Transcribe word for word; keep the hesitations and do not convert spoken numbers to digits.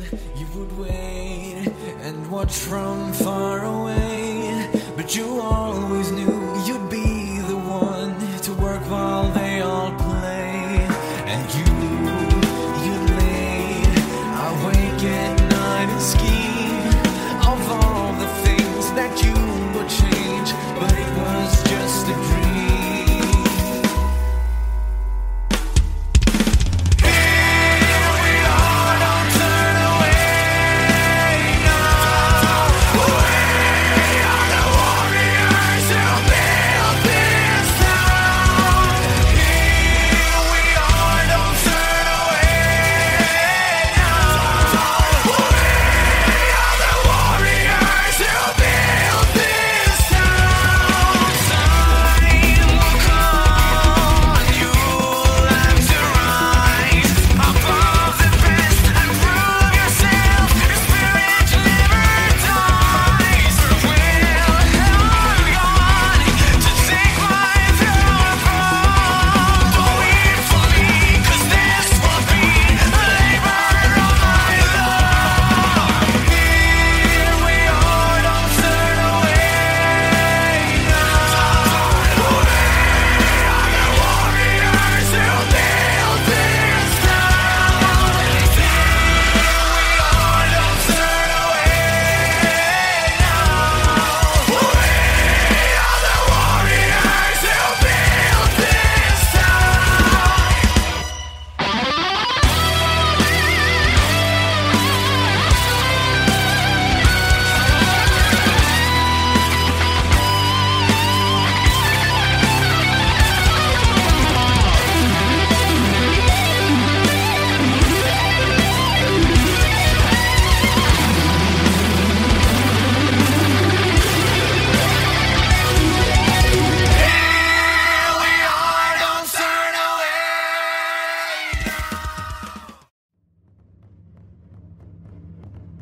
you would wait and watch from far away, but you always knew you'd be the one to work while they all play. And you, you'd lay awake at